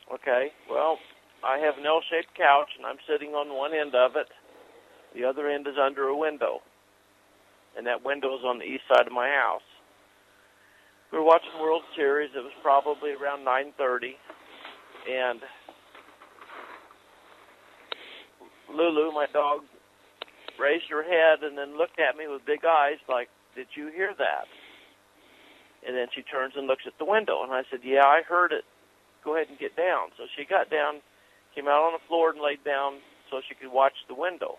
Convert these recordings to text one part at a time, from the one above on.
Okay, well, I have an L-shaped couch, and I'm sitting on one end of it. The other end is under a window, and that window is on the east side of my house. We were watching World Series. It was probably around 9:30, and Lulu, my dog, raised her head and then looked at me with big eyes like, "Did you hear that?" And then she turns and looks at the window, and I said, "Yeah, I heard it. Go ahead and get down." So she got down, came out on the floor and laid down so she could watch the window.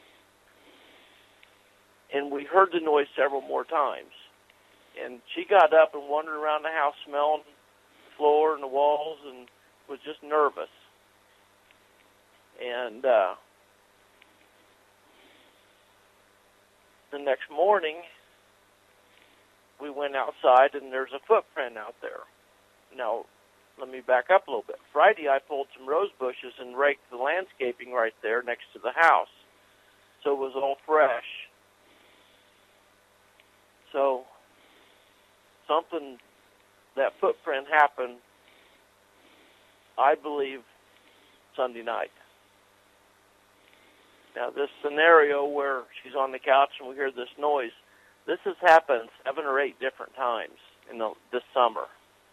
And we heard the noise several more times. And she got up and wandered around the house smelling the floor and the walls and was just nervous. And the next morning, we went outside, and there's a footprint out there. Now, let me back up a little bit. Friday, I pulled some rose bushes and raked the landscaping right there next to the house, so it was all fresh. So that footprint happened, I believe, Sunday night. Now, this scenario where she's on the couch and we hear this noise, this has happened 7 or 8 different times this summer.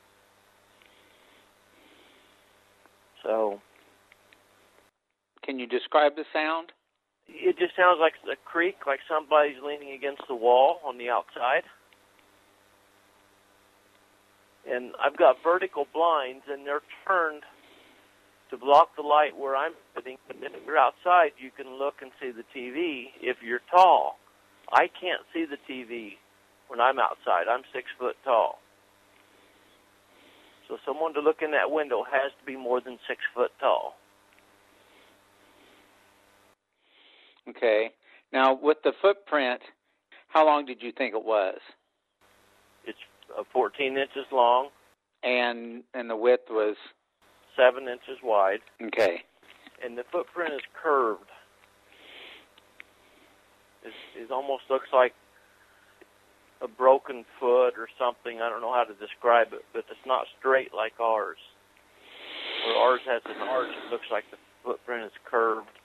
So, can you describe the sound? It just sounds like a creak, like somebody's leaning against the wall on the outside. And I've got vertical blinds, and they're turned to block the light where I'm sitting. But if you're outside, you can look and see the TV if you're tall. I can't see the TV when I'm outside. I'm 6 foot tall. So someone to look in that window has to be more than 6 foot tall. Okay. Now, with the footprint, how long did you think it was? It's 14 inches long. And the width was? 7 inches wide. Okay. And the footprint is curved. It almost looks like a broken foot or something. I don't know how to describe it, but it's not straight like ours. Where ours has an arch, it looks like the footprint is curved.